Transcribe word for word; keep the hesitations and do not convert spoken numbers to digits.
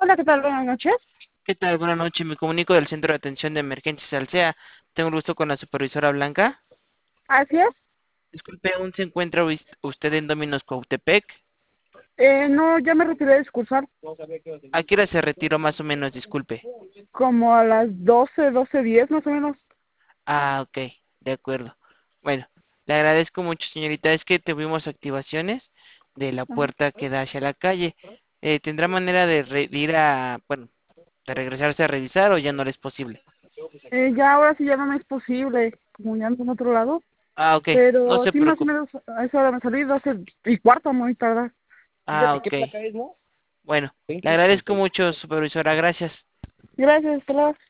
Hola, ¿qué tal? Buenas noches. ¿Qué tal? Buenas noches. Me comunico del Centro de Atención de Emergencias Alsea. Tengo el gusto con la supervisora Blanca. Así es. Disculpe, ¿aún se encuentra us- usted en Dominos Cuautepec? Eh, no, ya me retiré de discursar ¿A qué hora se retiró más o menos? Disculpe. como a las doce, doce diez más o menos. Ah, ok, de acuerdo. Bueno, le agradezco mucho, señorita. Es que tuvimos activaciones de la Ajá. puerta que da hacia la calle. Eh, ¿tendrá manera de, re- de ir a, bueno, de regresarse a revisar o ya no le es posible? Eh, ya ahora sí ya no me es posible, como ya ando en otro lado. Ah, ok, no Pero se sí, más o preocupe. menos a esa hora me salí, doce y cuarto, muy tarde. Ah, Fíjate qué ok. placa es, ¿no? Bueno, le agradezco mucho, supervisora. Gracias. Gracias, hasta luego.